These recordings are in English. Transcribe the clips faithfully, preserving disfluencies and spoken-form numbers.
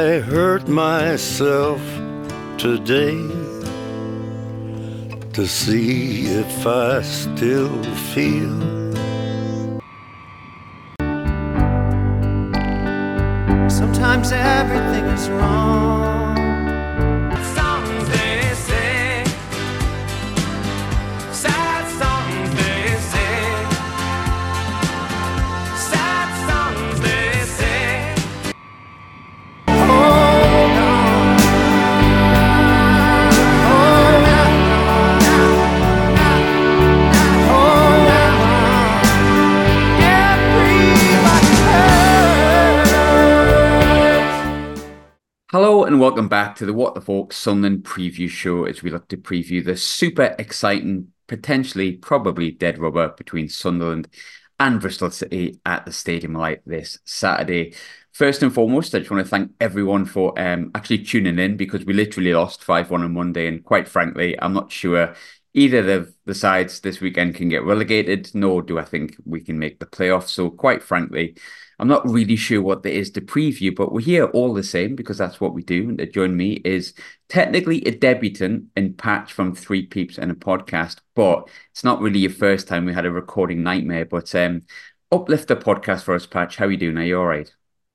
I hurt myself today to see if I still feel. Sometimes everything is wrong. Songs they say, sad songs they say, sad songs they say. Hold on, hold on, hold on, everybody hurts. Hello and welcome back to the What the Folk Sunderland preview show as we look to preview the super exciting, potentially probably dead rubber between Sunderland and Bristol City at the Stadium Light this Saturday. First and foremost, I just want to thank everyone for um, actually tuning in because we literally lost five one on Monday, and quite frankly, I'm not sure either of the sides this weekend can get relegated, nor do I think we can make the playoffs. So quite frankly, I'm not really sure what there is to preview, but we're here all the same because that's what we do. And to join me is technically a debutant in Patch from Three Peeps and a podcast, but it's not really your first time we had a recording nightmare. But um, uplift the podcast for us, Patch. How are you doing? Are you all right?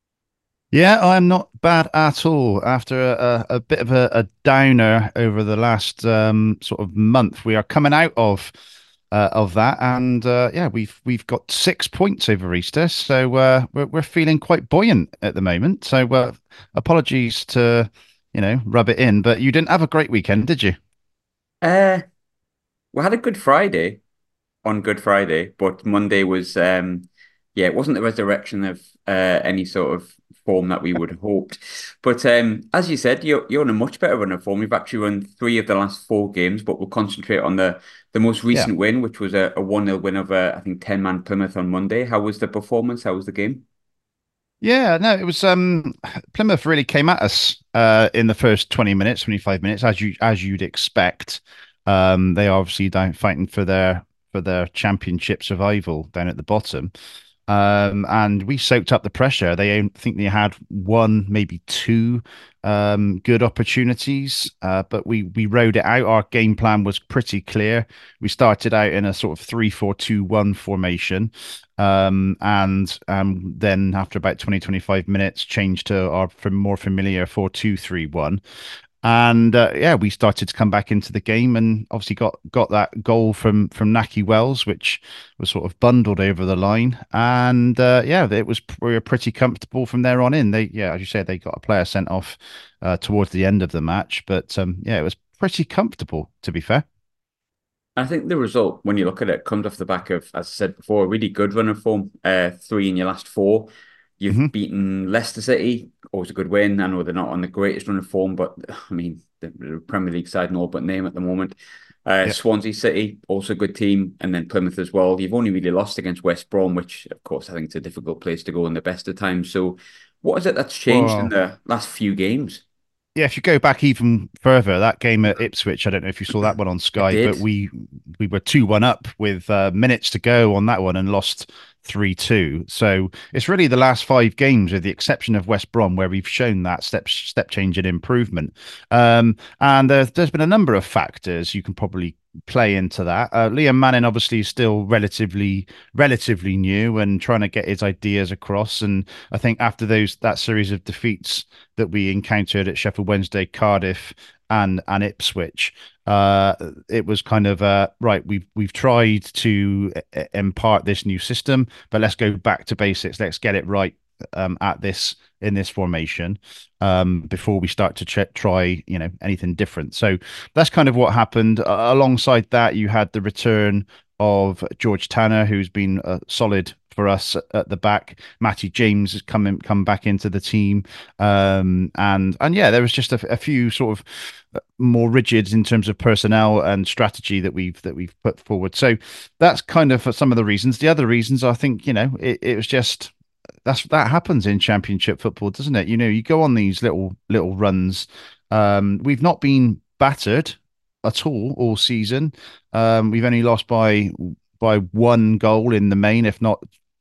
Yeah, I'm not bad at all. After a, a, a bit of a, a downer over the last um, sort of month, we are coming out of uh, of that, and uh, yeah, we've we've got six points over Easter, so uh, we're we're feeling quite buoyant at the moment. So uh, apologies to you know rub it in, but you didn't have a great weekend, did you? Uh, we had a Good Friday on Good Friday, but Monday was, um, yeah, it wasn't the resurrection of uh, any sort of form that we would have hoped. But um, as you said, you're you're on a much better run of form. We've actually won three of the last four games, but we'll concentrate on the the most Yeah. recent win, which was a, a one nil win over, I think, ten-man Plymouth on Monday. How was the performance? How was the game? Yeah, no, it was um Plymouth really came at us uh in the first twenty minutes, twenty-five minutes, as you as you'd expect. Um they are obviously down fighting for their for their championship survival down at the bottom. Um and we soaked up the pressure. They I think they had one, maybe two um good opportunities, uh, but we we rode it out. Our game plan was pretty clear. We started out in a sort of three four two one formation. Um, and um, then after about twenty twenty five minutes, changed to our f- more familiar four two three one. And uh, yeah, we started to come back into the game, and obviously got got that goal from from Naki Wells, which was sort of bundled over the line. And uh, yeah, it was we were pretty comfortable from there on in. They yeah, as you said, they got a player sent off uh, towards the end of the match, but um, yeah, it was pretty comfortable, to be fair. I think the result, when you look at it, comes off the back of, as I said before, a really good run of form. Uh, three in your last four. You've Hmm. beaten Leicester City, always a good win. I know they're not on the greatest run of form, but I mean, the, the Premier League side and all but name at the moment. Uh, Yeah. Swansea City, also a good team, and then Plymouth as well. You've only really lost against West Brom, which, of course, I think it's a difficult place to go in the best of times. So, what is it that's changed in Well, the last few games? yeah, if you go back even further, that game at Ipswich, I don't know if you saw that one on I Sky, but did. we we were two one up with uh, minutes to go on that one and lost three two. So it's really the last five games, with the exception of West Brom, where we've shown that step step change and improvement. Um, and uh, there's been a number of factors you can probably play into that. Uh, Liam Manning obviously is still relatively relatively new and trying to get his ideas across. And I think after those that series of defeats that we encountered at Sheffield Wednesday, Cardiff, and and Ipswich, uh, it was kind of uh, right. We've we've tried to uh, impart this new system, but let's go back to basics. Let's get it right um, at this in this formation um, before we start to ch- try you know anything different. So that's kind of what happened. Uh, alongside that, you had the return of George Tanner, who's been a solid for us at the back. Matty James has come in, come back into the team, um, and and yeah, there was just a, a few sort of uh, more rigid in terms of personnel and strategy that we've that we've put forward. So that's kind of some of the reasons. The other reasons, I think, you know, it, it was just that's that happens in Championship football, doesn't it? You know, you go on these little little runs. Um, we've not been battered at all all season. Um, we've only lost by by one goal in the main, if not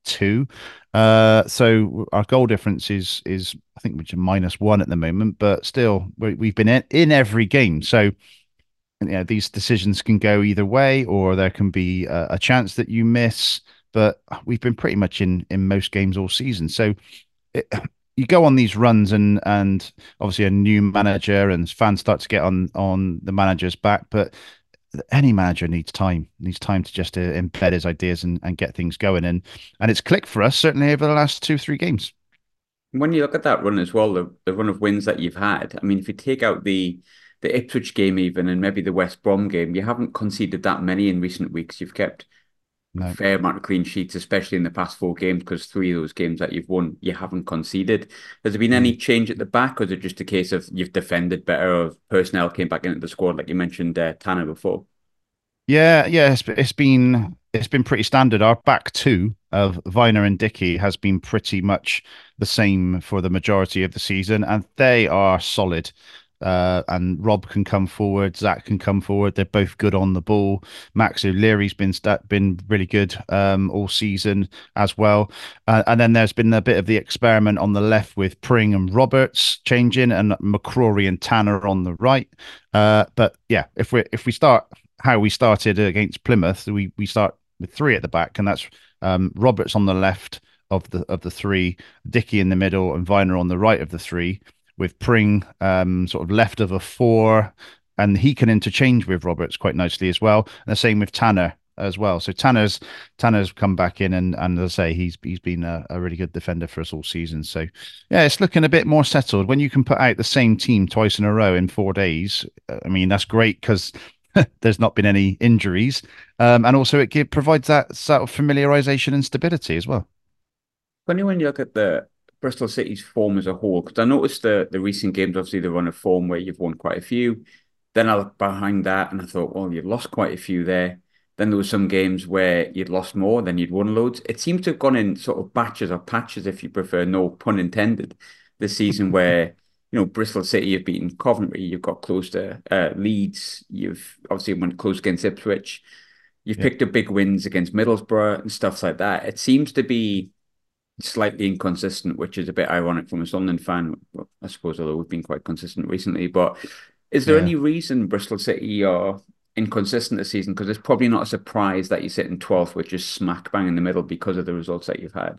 two. Uh, so our goal difference is is I think which is minus one at the moment, but still we, we've been in, in every game. So you know, these decisions can go either way, or there can be a, a chance that you miss. But we've been pretty much in in most games all season. So it, you go on these runs, and and obviously a new manager and fans start to get on on the manager's back. But any manager needs time, needs time to just uh, embed his ideas and, and get things going. And and it's clicked for us certainly over the last two three games. When you look at that run as well, the, the run of wins that you've had, I mean, if you take out the the Ipswich game even and maybe the West Brom game, you haven't conceded that many in recent weeks. You've kept No. a fair amount of clean sheets, especially in the past four games, because three of those games that you've won, you haven't conceded. Has there been any change at the back, or is it just a case of you've defended better, or personnel came back into the squad, like you mentioned uh, Tanner before? Yeah, yeah, it's, it's been it's been pretty standard. Our back two of Viner and Dickey has been pretty much the same for the majority of the season, and they are solid. Uh, and Rob can come forward, Zach can come forward. They're both good on the ball. Max O'Leary's been st- been really good um, all season as well. Uh, and then there's been a bit of the experiment on the left with Pring and Roberts changing, and McCrory and Tanner on the right. Uh, but yeah, if we if we start how we started against Plymouth, we we start with three at the back, and that's um, Roberts on the left of the of the three, Dickey in the middle, and Viner on the right of the three, with Pring um, sort of left of a four, and he can interchange with Roberts quite nicely as well. And the same with Tanner as well. So Tanner's Tanner's come back in, and and as I say, he's he's been a, a really good defender for us all season. So yeah, it's looking a bit more settled. When you can put out the same team twice in a row in four days, I mean that's great because there's not been any injuries, um, and also it give, provides that sort of familiarization and stability as well. Funny when you look at the Bristol City's form as a whole, because I noticed the the recent games, obviously the run of form where you've won quite a few. Then I looked behind that and I thought, well, you've lost quite a few there. Then there were some games where you'd lost more, then you'd won loads. It seems to have gone in sort of batches or patches, if you prefer, no pun intended, this season where, you know, Bristol City have beaten Coventry, you've got close to uh, Leeds, you've obviously went close against Ipswich, you've Yeah. picked up big wins against Middlesbrough and stuff like that. It seems to be slightly inconsistent, which is a bit ironic from a Sunderland fan, well, I suppose, although we've been quite consistent recently. But is there Yeah. any reason Bristol City are inconsistent this season? Because it's probably not a surprise that you sit in twelfth, which is smack bang in the middle because of the results that you've had.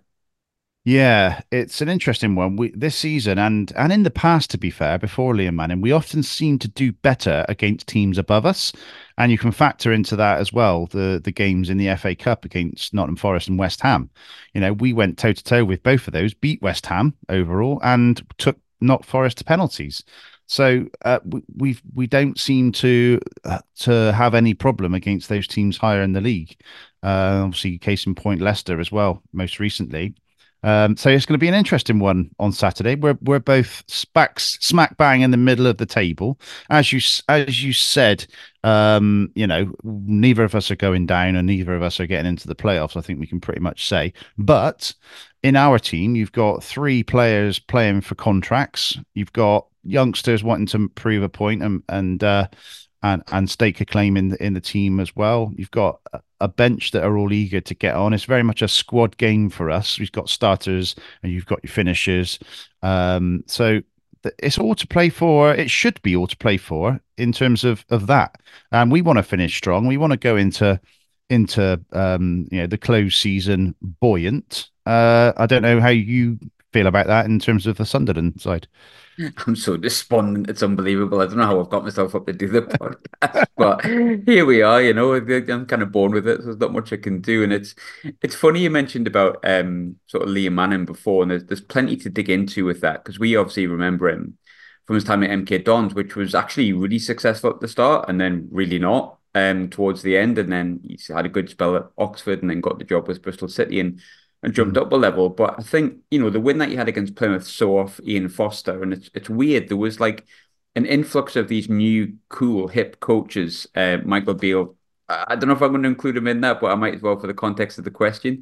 Yeah, it's an interesting one. We this season and and in the past, to be fair, before Liam Manning, we often seem to do better against teams above us, and you can factor into that as well the the games in the F A Cup against Nottingham Forest and West Ham. You know, we went toe to toe with both of those, beat West Ham overall, and took Not Forest to penalties. So uh, we we've, we don't seem to uh, to have any problem against those teams higher in the league. Uh, obviously, case in point, Leicester as well, most recently. Um, so it's going to be an interesting one on Saturday. We're we're both smack smack bang in the middle of the table, as you as you said. Um, you know, neither of us are going down, and neither of us are getting into the playoffs. I think we can pretty much say. But in our team, you've got three players playing for contracts. You've got youngsters wanting to prove a point and and uh, and and stake a claim in the, in the team as well. You've got a bench that are all eager to get on. It's very much a squad game for us. We've got starters and you've got your finishers. Um, so th- it's all to play for. It should be all to play for in terms of of that. And we want to finish strong. We want to go into into um, you know the close season buoyant. Uh, I don't know how you feel about that in terms of the Sunderland side. I'm so despondent. It's unbelievable. I don't know how I've got myself up to do the podcast, but here we are. You know, I'm kind of born with it. So there's not much I can do. And it's it's funny you mentioned about um sort of Liam Manning before, and there's there's plenty to dig into with that because we obviously remember him from his time at M K Dons, which was actually really successful at the start, and then really not um towards the end. And then he's had a good spell at Oxford, and then got the job with Bristol City, and and jumped up a level. But I think, you know, the win that you had against Plymouth saw off Ian Foster, and it's it's weird. There was like an influx of these new, cool, hip coaches. Uh, Michael Beale, I I don't know if I'm going to include him in that, but I might as well for the context of the question.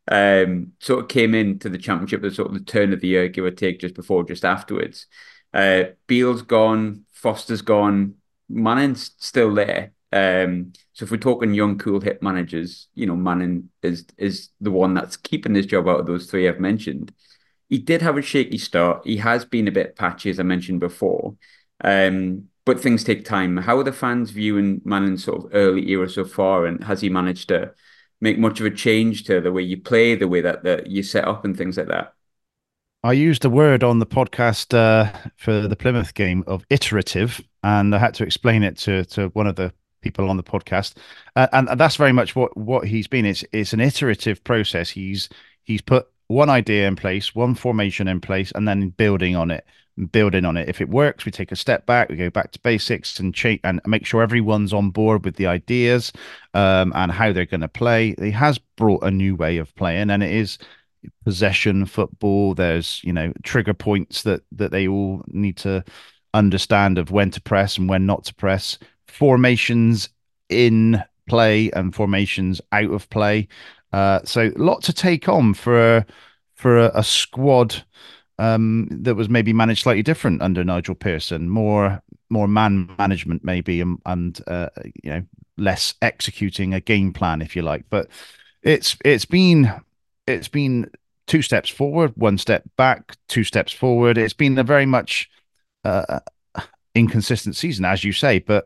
Um, sort of came into the championship at sort of the turn of the year, give or take, just before, just afterwards. Uh, Beale's gone, Foster's gone, Manning's still there. Um, so if we're talking young, cool, hip managers, you know, Manning is is the one that's keeping his job out of those three I've mentioned. He did have a shaky start. He has been a bit patchy, as I mentioned before. Um, but things take time. How are the fans viewing Manning's sort of early era so far? And has he managed to make much of a change to the way you play, the way that, that you set up and things like that? I used a word on the podcast uh, for the Plymouth game of iterative, and I had to explain it to to one of the people on the podcast, uh, and, and that's very much what what he's been. It's it's an iterative process. He's he's put one idea in place, one formation in place, and then building on it, building on it. If it works, we take a step back, we go back to basics, and change and make sure everyone's on board with the ideas um, and how they're going to play. He has brought a new way of playing, and it is possession football. There's, you know, trigger points that that they all need to understand of when to press and when not to press. Formations in play and formations out of play. Uh, so a lot to take on for for a, a squad um, that was maybe managed slightly different under Nigel Pearson. More more man management maybe, and, and uh, you know, less executing a game plan, if you like. But it's it's been it's been two steps forward, one step back, two steps forward. It's been a very much uh, inconsistent season, as you say, but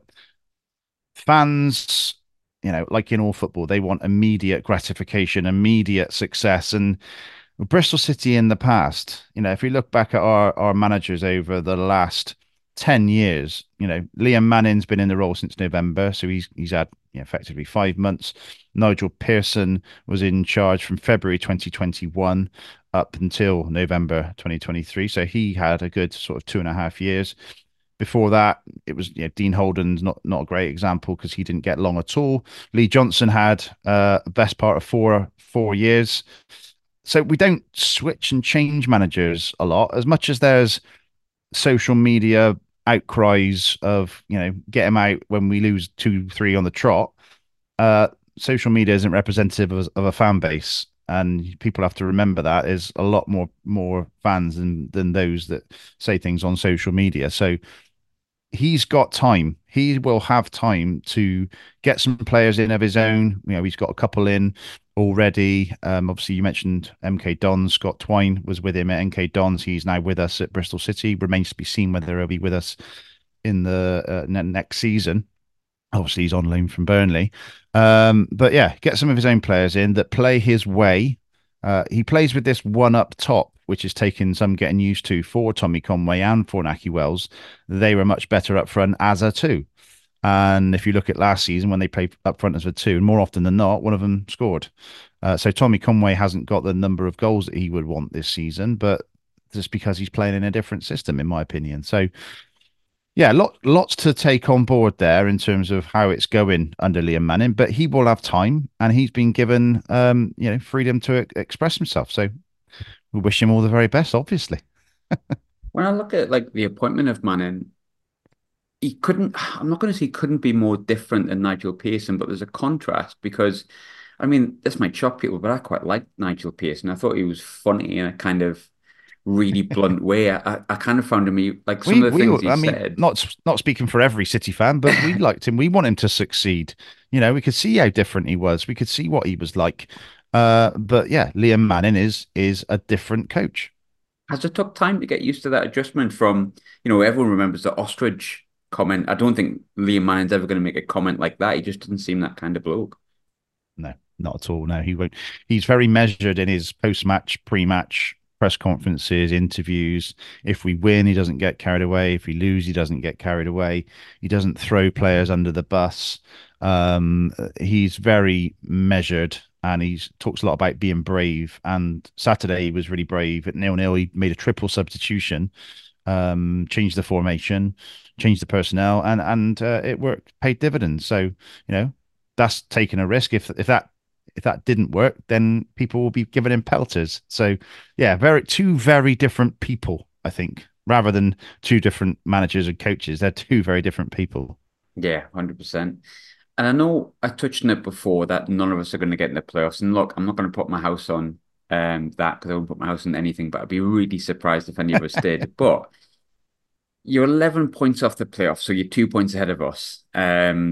fans, you know, like in all football, they want immediate gratification, immediate success. And Bristol City in the past, you know, if we look back at our, our managers over the last ten years, you know, Liam Manning's been in the role since November, so he's he's had, you know, effectively five months. Nigel Pearson was in charge from February twenty twenty-one up until November twenty twenty-three, so he had a good sort of two and a half years. Before that, it was, you know, Dean Holden's not not a great example because he didn't get long at all. Lee Johnson had uh, the best part of four four years. So we don't switch and change managers a lot, as much as there's social media outcries of, you know, get him out when we lose two, three on the trot. Uh, social media isn't representative of, of a fan base, and people have to remember that is a lot more more fans than than those that say things on social media. So he's got time. He will have time to get some players in of his own. You know, he's got a couple in already. Um, obviously, you mentioned M K Dons. Scott Twine was with him at M K Dons. He's now with us at Bristol City. Remains to be seen whether he'll be with us in the uh, next season. Obviously, he's on loan from Burnley. Um, but yeah, get some of his own players in that play his way. Uh, he plays with this one up top, which is taking some getting used to for Tommy Conway and for Nahki Wells. They were much better up front as a two. And if you look at last season, when they played up front as a two, more often than not, one of them scored. Uh, so Tommy Conway hasn't got the number of goals that he would want this season, but just because he's playing in a different system, in my opinion. So, yeah, lot, lots to take on board there in terms of how it's going under Liam Manning, but he will have time, and he's been given, um, you know, freedom to e- express himself. So we wish him all the very best, obviously. When I look at like the appointment of Manning, he couldn't, I'm not going to say he couldn't be more different than Nigel Pearson, but there's a contrast because, I mean, this might shock people, but I quite liked Nigel Pearson. I thought he was funny in a kind of really blunt way. I, I kind of found him, like some we, of the we, things he I mean, said. Not not speaking for every City fan, but we liked him. We want him to succeed. You know, we could see how different he was. We could see what he was like. Uh, but yeah, Liam Manning is is a different coach. Has it took time to get used to that adjustment from, you know, everyone remembers the ostrich comment. I don't think Liam Manning's ever going to make a comment like that. He just doesn't seem that kind of bloke. No, not at all. No, he won't. He's very measured in his post-match, pre-match press conferences, interviews. If we win, he doesn't get carried away. If we lose, he doesn't get carried away. He doesn't throw players under the bus. Um, he's very measured, and he talks a lot about being brave. And Saturday, he was really brave. At nil-nil, he made a triple substitution, um, changed the formation, changed the personnel, and and uh, it worked, paid dividends. So, you know, that's taking a risk. If if that if that didn't work, then people will be giving him pelters. So, yeah, very two very different people, I think, rather than two different managers and coaches. They're two very different people. Yeah, one hundred percent. And I know I touched on it before that none of us are going to get in the playoffs. And look, I'm not going to put my house on um, that because I won't put my house on anything, but I'd be really surprised if any of us did. But you're eleven points off the playoffs, so you're two points ahead of us. Um,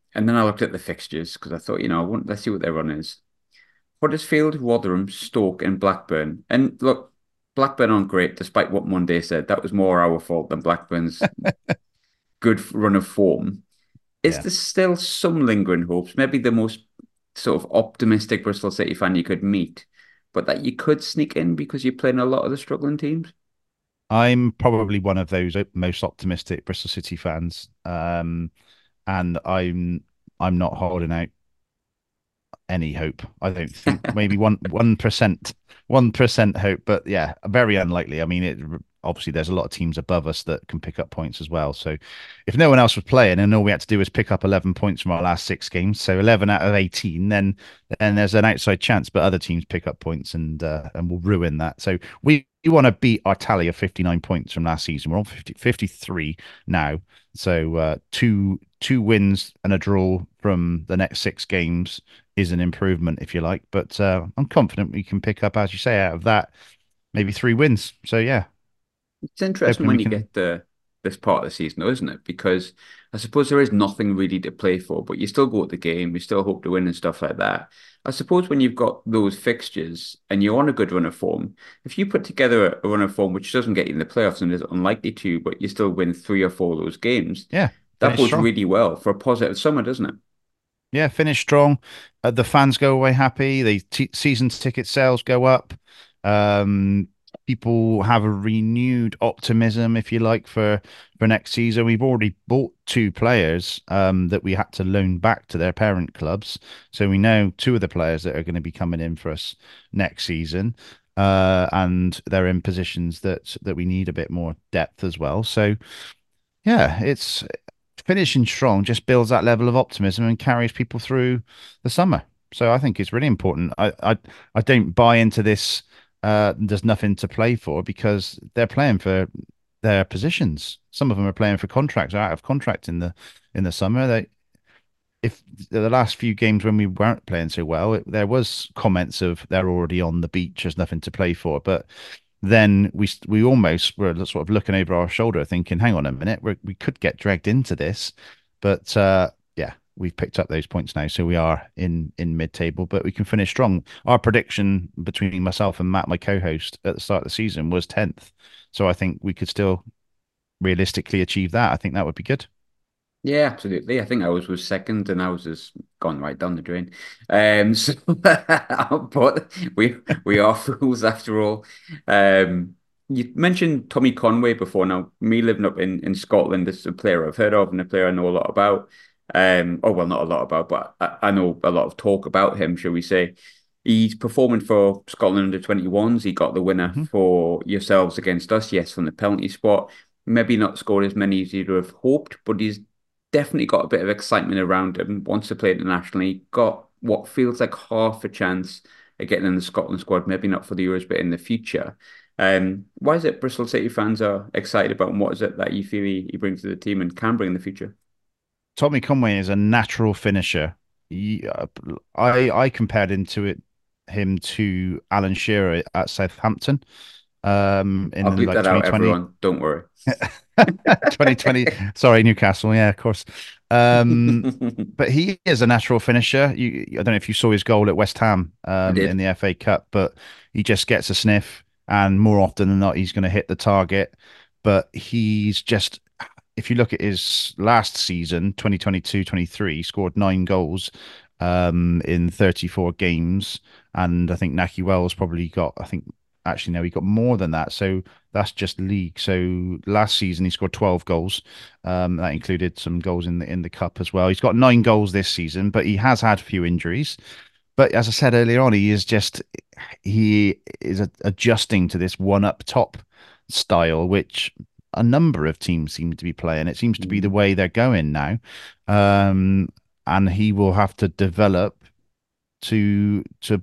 And then I looked at the fixtures because I thought, you know, I want, let's see what their run is. Huddersfield, Rotherham, Stoke, and Blackburn. And look, Blackburn aren't great, despite what Monday said. That was more our fault than Blackburn's good run of form. Is Yeah. there still some lingering hopes? Maybe the most sort of optimistic Bristol City fan you could meet, but that you could sneak in because you're playing a lot of the struggling teams? I'm probably one of those most optimistic Bristol City fans. Um, and I'm I'm not holding out any hope. I don't think maybe one one percent one percent hope, but yeah, very unlikely. I mean, it obviously there's a lot of teams above us that can pick up points as well. So if no one else was playing and all we had to do was pick up eleven points from our last six games, so eleven out of eighteen, then then there's an outside chance. But other teams pick up points and uh, and will ruin that. So we. We want to beat our tally of fifty-nine points from last season. We're on fifty, fifty-three now. So uh, two two wins and a draw from the next six games is an improvement, if you like. But uh, I'm confident we can pick up, as you say, out of that, maybe three wins. So yeah, It's interesting hoping we when you can. get to this part of the season, though, isn't it? Because I suppose there is nothing really to play for, but you still go at the game, you still hope to win and stuff like that. I suppose when you've got those fixtures and you're on a good run of form, if you put together a run of form which doesn't get you in the playoffs and is unlikely to, but you still win three or four of those games, Yeah, that finish bodes strong. really well for a positive summer, doesn't it? Yeah, finish strong. Uh, the fans go away happy. The t season ticket sales go up. Um, People have a renewed optimism, if you like, for for next season. We've already bought two players um, that we had to loan back to their parent clubs, so we know two of the players that are going to be coming in for us next season, uh, and they're in positions that that we need a bit more depth as well. So yeah, it's finishing strong just builds that level of optimism and carries people through the summer. So I think it's really important. I I, I don't buy into this. Uh, there's nothing to play for because they're playing for their positions. Some of them are playing for contracts, are out of contract in the in the summer. They if the last few games when we weren't playing so well, it, there was comments of they're already on the beach, there's nothing to play for. But then we we almost were sort of looking over our shoulder, thinking, "Hang on a minute, we we could get dragged into this." But uh, yeah, we've picked up those points now, so we are in in mid-table, but we can finish strong. Our prediction between myself and Matt, my co-host, at the start of the season was tenth, so I think we could still realistically achieve that. I think that would be good. Yeah, absolutely. I think ours was second, and ours has gone right down the drain. Um, so, but we we are fools after all. Um, you mentioned Tommy Conway before. Now, me living up in in Scotland, this is a player I've heard of and a player I know a lot about. Um, oh well, not a lot about, but I, I know a lot of talk about him, shall we say? He's performing for Scotland under twenty-ones. He got the winner Hmm. for yourselves against us, yes, from the penalty spot. Maybe not scored as many as you'd have hoped, but he's definitely got a bit of excitement around him. Wants to play internationally. Got what feels like half a chance of getting in the Scotland squad. Maybe not for the Euros, but in the future. Um, why is it Bristol City fans are excited about, and what is it that you feel he, he brings to the team and can bring in the future? Tommy Conway is a natural finisher. He, uh, I I compared him to it him to Alan Shearer at Southampton um I'll in bleep like that out, twenty twenty. everyone. Don't worry. twenty twenty. Sorry, Newcastle. Yeah, of course. Um, but he is a natural finisher. You, I don't know if you saw his goal at West Ham I um, in did. the F A Cup, but he just gets a sniff, and more often than not, he's going to hit the target. But he's just, if you look at his last season, twenty twenty-two twenty-three, he scored nine goals um, in thirty-four games. And I think Naki Wells probably got, I think, actually, no, he got more than that. So that's just league. So last season he scored twelve goals. Um, that included some goals in the in the cup as well. He's got nine goals this season, but he has had a few injuries. But as I said earlier on, he is just he is a, adjusting to this one up top style, which a number of teams seem to be playing. It seems to be the way they're going now. Um, and he will have to develop to to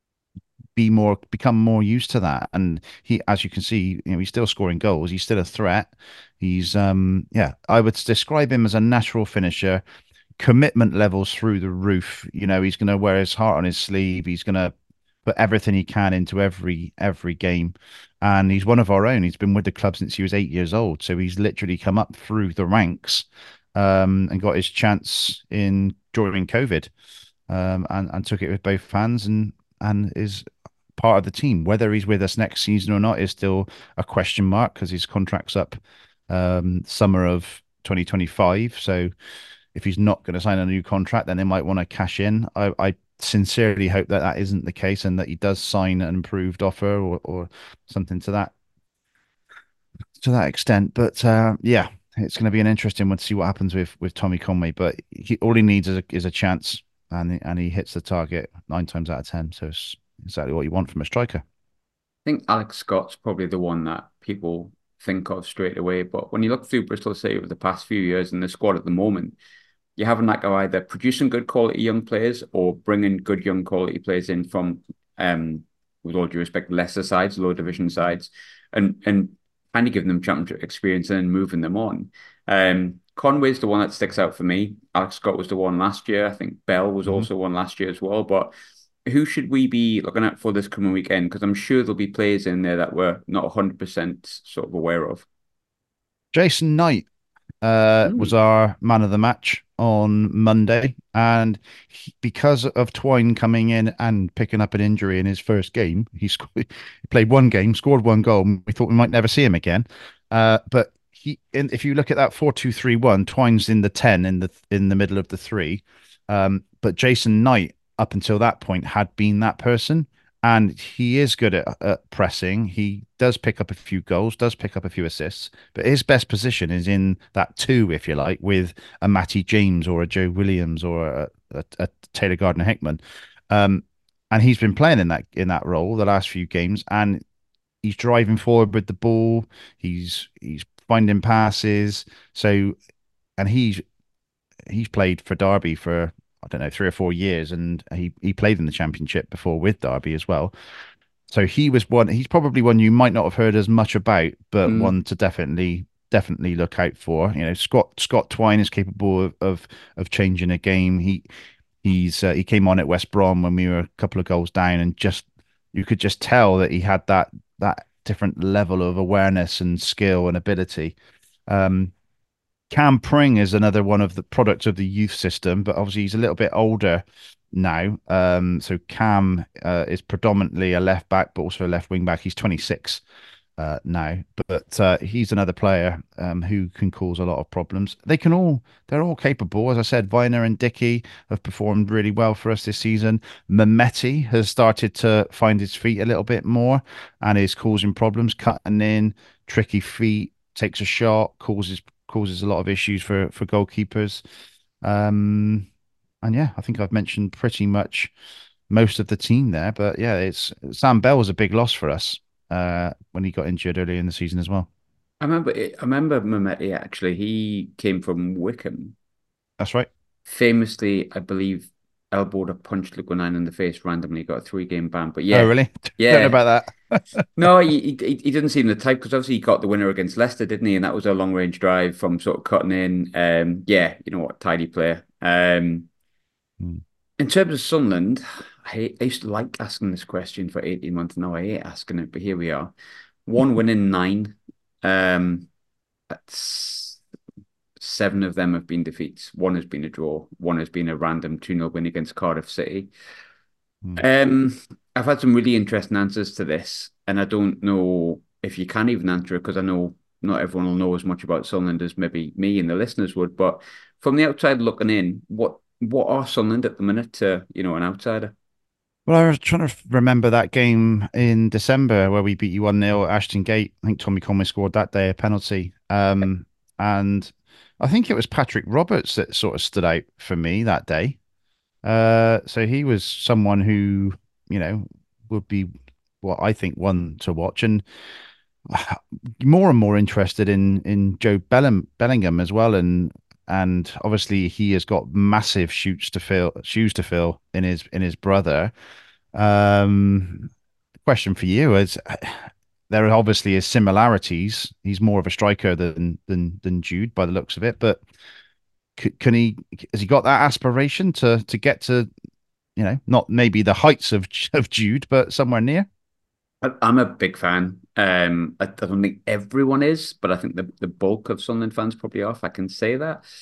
be more become more used to that. And he, as you can see, you know, he's still scoring goals. He's still a threat. He's um yeah, I would describe him as a natural finisher. Commitment levels through the roof. You know, he's going to wear his heart on his sleeve. He's going to put everything he can into every every game. And he's one of our own. He's been with the club since he was eight years old. So he's literally come up through the ranks. um, and got his chance in during COVID, um, and and took it with both hands, and and is part of the team. Whether he's with us next season or not is still a question mark because his contract's up um, summer of twenty twenty-five. So if he's not going to sign a new contract, then they might want to cash in. I, I sincerely hope that that isn't the case and that he does sign an improved offer or, or something to that to that extent. But uh, yeah, it's going to be an interesting one to see what happens with with Tommy Conway. But he, all he needs is a, is a chance, and and he hits the target nine times out of ten. So it's exactly what you want from a striker. I think Alex Scott's probably the one that people think of straight away. But when you look through Bristol City over the past few years and the squad at the moment, you have a knack of either producing good quality young players or bringing good young quality players in from, um, with all due respect, lesser sides, low division sides, and and kind of giving them championship experience and then moving them on. Um, Conway's the one that sticks out for me. Alex Scott was the one last year. I think Bell was mm-hmm. also one last year as well. But who should we be looking at for this coming weekend? Because I'm sure there'll be players in there that we're not one hundred percent sort of aware of. Jason Knight uh, mm. was our man of the match on Monday. And he, because of Twine coming in and picking up an injury in his first game, he, sc- he played one game, scored one goal. And we thought we might never see him again. Uh, but he, in, if you look at that four two three one, Twine's in the ten in the in the middle of the three. Um, but Jason Knight, up until that point, had been that person. And he is good at, at pressing. He does pick up a few goals, does pick up a few assists, but his best position is in that two, if you like, with a Matty James or a Joe Williams or a, a, a Taylor Gardner-Hickman. Um, and he's been playing in that in that role the last few games, and he's driving forward with the ball. He's he's finding passes. So, and he's he's played for Derby for, I don't know, three or four years, and he he played in the Championship before with Derby as well. So he was one. He's probably one you might not have heard as much about, but mm. one to definitely definitely look out for. You know, Scott Scott Twine is capable of of, of changing a game. He he's uh, he came on at West Brom when we were a couple of goals down, and just you could just tell that he had that that different level of awareness and skill and ability. Um, Cam Pring is another one of the products of the youth system, but obviously he's a little bit older now. Um, so Cam uh, is predominantly a left back, but also a left wing back. He's twenty-six uh, now, but uh, he's another player um, who can cause a lot of problems. They can all, they're all capable. As I said, Viner and Dickey have performed really well for us this season. Mehmeti has started to find his feet a little bit more and is causing problems, cutting in, tricky feet, takes a shot, causes causes a lot of issues for for goalkeepers. Um, and yeah, I think I've mentioned pretty much most of the team there. But yeah, it's Sam Bell was a big loss for us uh, when he got injured early in the season as well. I remember it, I remember Mehmeti actually. He came from Wickham. That's right. Famously, I believe, elbowed a punch Luke Nine in the face randomly, got a three game ban. But yeah, oh really? Yeah, don't know about that. No, he, he he didn't seem the type, because obviously he got the winner against Leicester, didn't he? And that was a long range drive from sort of cutting in. Um, yeah, you know what, tidy player. Um, hmm. In terms of Sunderland, I, hate, I used to like asking this question for eighteen months. Now I hate asking it, but here we are. One win in nine. Um, that's seven of them have been defeats. One has been a draw. One has been a random two nil win against Cardiff City. Hmm. Um. I've had some really interesting answers to this, and I don't know if you can even answer it, because I know not everyone will know as much about Sunderland as maybe me and the listeners would. But from the outside looking in, what what are Sunderland at the minute to, you know, an outsider? Well, I was trying to remember that game in December where we beat you one nil at Ashton Gate. I think Tommy Conway scored that day, a penalty. Um, and I think it was Patrick Roberts that sort of stood out for me that day. Uh, so he was someone who, you know, would be what I think one to watch, and more and more interested in in Joe Bellingham, Bellingham as well, and and obviously he has got massive shoes to fill shoes to fill in his in his brother. Um, question for you is: there obviously is similarities. He's more of a striker than than than Jude by the looks of it, but can he? Has he got that aspiration to to get to, you know, not maybe the heights of of Jude, but somewhere near? I'm a big fan. Um, I, I don't think everyone is, but I think the, the bulk of Sunderland fans probably are, if I can say that.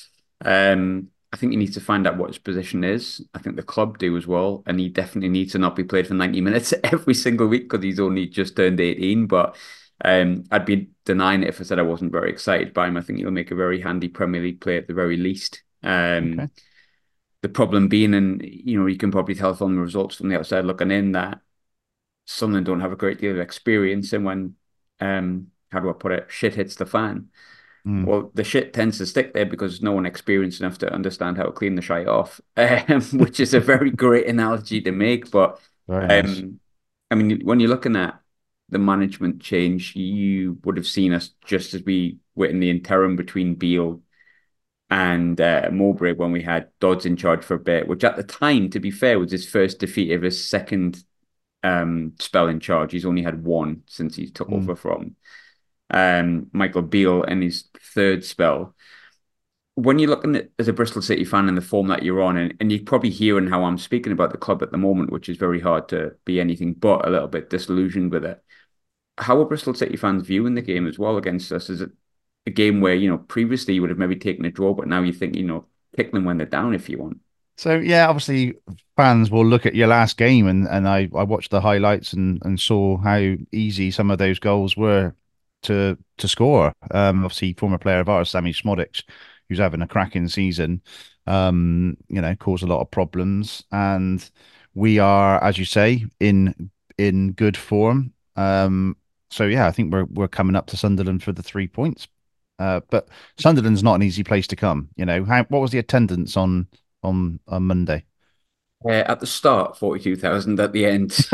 Um, I think he needs to find out what his position is. I think the club do as well, and he definitely needs to not be played for ninety minutes every single week because he's only just turned eighteen. But um, I'd be denying it if I said I wasn't very excited by him. I think he'll make a very handy Premier League player at the very least. Um, Okay. the problem being, and you know, you can probably tell from the results from the outside looking in that Sunderland don't have a great deal of experience, and when um, how do I put it, shit hits the fan. Mm, Well, the shit tends to stick there because no one experienced enough to understand how to clean the shite off, um, which is a very great analogy to make. But very nice. um, I mean, when you're looking at the management change, you would have seen us just as we were in the interim between Beale and uh, Mowbray when we had Dodds in charge for a bit, which at the time, to be fair, was his first defeat of his second um, spell in charge. He's only had one since he took Mm. over from um, Michael Beale in his third spell. When you're looking at as a Bristol City fan in the form that you're on, and, and you're probably hearing how I'm speaking about the club at the moment, which is very hard to be anything but a little bit disillusioned with it. How are Bristol City fans viewing the game as well against us? Is it a game where, you know, previously you would have maybe taken a draw, but now you think, you know, pick them when they're down if you want? So yeah, obviously fans will look at your last game, and and I I watched the highlights and and saw how easy some of those goals were to to score. Um, obviously former player of ours, Sammy Smodics, who's having a cracking season, um, you know, caused a lot of problems, and we are, as you say, in in good form. Um, so yeah, I think we're we're coming up to Sunderland for the three points. Uh, but Sunderland's not an easy place to come. You know, how what was the attendance on? on on Monday. Uh, at the start, forty-two thousand. At the end,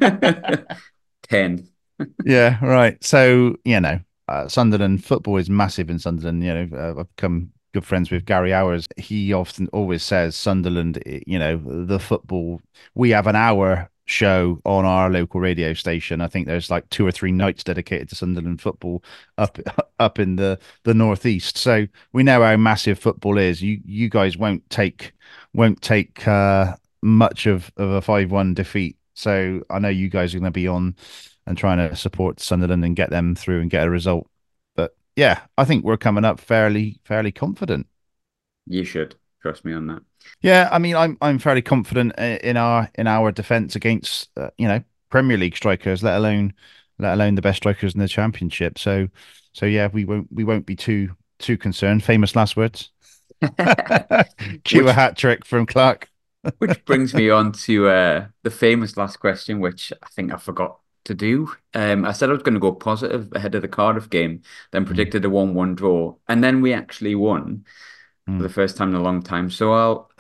ten. Yeah, right. So, you know, uh, Sunderland football is massive in Sunderland. You know, uh, I've become good friends with Gary Hours. He often always says Sunderland, eh, you know, the football, we have an hour show on our local radio station. I think there's like two or three nights dedicated to Sunderland football up up in the the northeast. So we know how massive football is. You you guys won't take won't take uh, much of of a five one defeat. So I know you guys are going to be on and trying to support Sunderland and get them through and get a result. But yeah, I think we're coming up fairly fairly confident. You should trust me on that. Yeah, I mean, I'm I'm fairly confident in our in our defense against uh, you know Premier League strikers, let alone let alone the best strikers in the Championship. So so yeah, we won't we won't be too too concerned. Famous last words. Cue a which hat trick from Clark. which brings me on to uh, the famous last question, which I think I forgot to do. Um, I said I was going to go positive ahead of the Cardiff game, then Mm, predicted a one-one draw, and then we actually won for mm, the first time in a long time. So I'll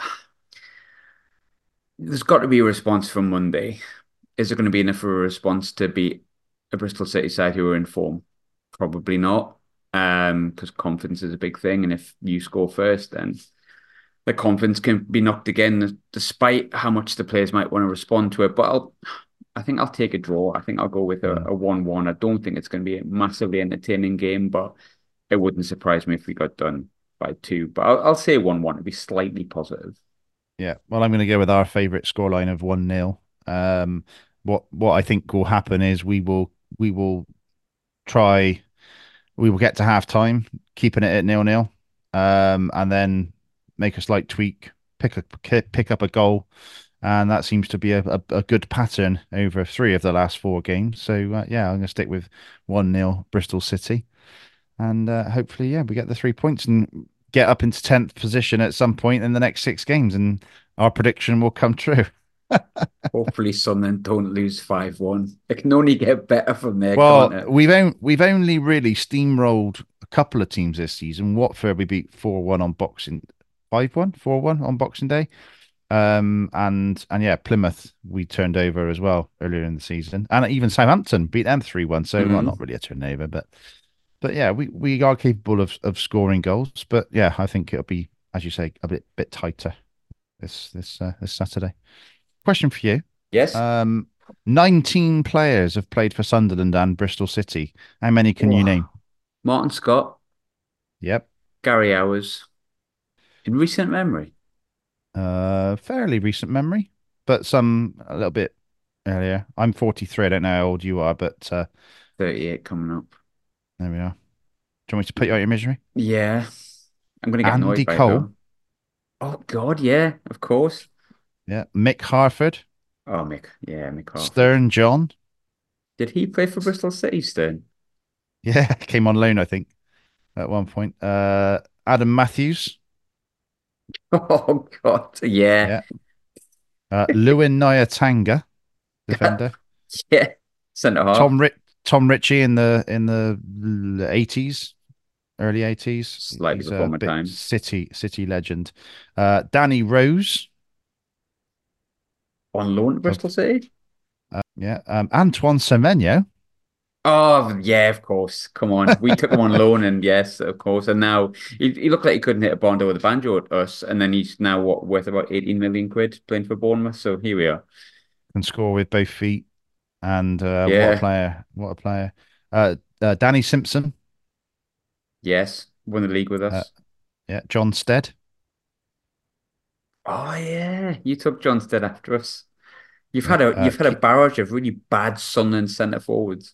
there's got to be a response from Monday. Is there going to be enough of a response to beat a Bristol City side who are in form? Probably not, um, because confidence is a big thing, and if you score first, then the confidence can be knocked again, despite how much the players might want to respond to it. But I'll, I think I'll take a draw. I think I'll go with a, mm. a one-one. I don't think it's going to be a massively entertaining game, but it wouldn't surprise me if we got done by two. But I'll, I'll say one-one to be slightly positive. Yeah, well, I'm going to go with our favourite scoreline of one nil. Um, what what I think will happen is we will we will try we will get to half time, keeping it at nil nil, um, and then make a slight tweak, pick a pick up a goal, and that seems to be a, a, a good pattern over three of the last four games. So uh, yeah, I'm going to stick with one nil Bristol City, and uh, hopefully, yeah, we get the three points and get up into tenth position at some point in the next six games, and our prediction will come true. Hopefully, Sunderland don't lose five one. It can only get better from there, can't Well, it? we've on, we've only really steamrolled a couple of teams this season. Watford we beat four one on Boxing five one, four one on Boxing Day. Um and and yeah, Plymouth we turned over as well earlier in the season. And even Southampton beat them three one. So well, not Mm-hmm. really a turnover, but but yeah, we, we are capable of of scoring goals. But yeah, I think it'll be, as you say, a bit bit tighter this this uh, this Saturday. Question for you. Yes. Um, nineteen players have played for Sunderland and Bristol City. How many can you name? Oh. Martin Scott, Yep. Gary Hours, in recent memory. Uh, fairly recent memory, but some a little bit earlier. I'm forty-three. I don't know how old you are, but uh, thirty-eight coming up. there we are. Do you want me to put you out of your misery? Yeah. I'm going to get Andy annoyed by it Cole, though. Oh God, yeah, of course. Yeah, Mick Harford, Oh, Mick, yeah, Mick Harford. Stern John. Did he play for Bristol City, Stern? Yeah, came on loan, I think, at one point. Uh, Adam Matthews. Oh God, yeah, Yeah. Uh, Lewin Nyatanga, defender. yeah, centre half. Tom Ri- Tom Ritchie in the in the eighties, early eighties. Slightly He's before a my bit time. city city legend. Uh, Danny Rose. On loan to Of Bristol City? uh, yeah. Um, Antoine Semenyo. Oh, yeah, of course. Come on. We took him on loan, and yes, of course. And now he, he looked like he couldn't hit a Bondo with a banjo at us. And then he's now what worth about eighteen million quid playing for Bournemouth. So here we are. Can score with both feet. And uh, what a Yeah, player! What a player! Uh, uh, Danny Simpson. yes. Won the league with Uh, us. yeah. John Stead. Oh yeah. You took Johnstead after us. You've Yeah. had a Uh, you've had a Ki- barrage of really bad Sunderland centre forwards.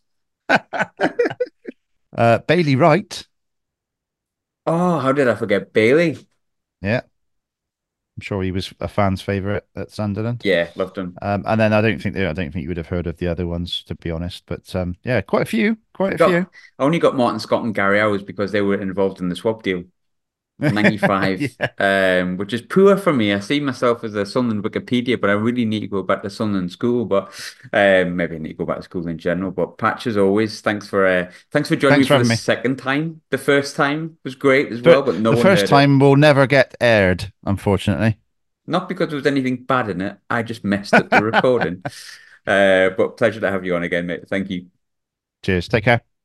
uh, Bailey Wright. Oh, how did I forget Bailey? Yeah. I'm sure he was a fan's favourite at Sunderland. Yeah, loved him. Um, and then I don't think I don't think you would have heard of the other ones, to be honest. But um, yeah, quite a few, quite a few. Got I only got Martin Scott and Gary Hours because they were involved in the swap deal. ninety-five, Yeah. um, which is poor for me. I see myself as a Sunderland Wikipedia, but I really need to go back to Sunderland school. But um, maybe I need to go back to school in general. But Patch, as always, thanks for uh, thanks for joining me Thanks for for the having me. second time. The first time was great as well, But but no the one first heard it. time will never get aired, unfortunately. Not because there was anything bad in it. I just messed up the recording. Uh, but pleasure to have you on again, mate. Thank you. Cheers. Take care.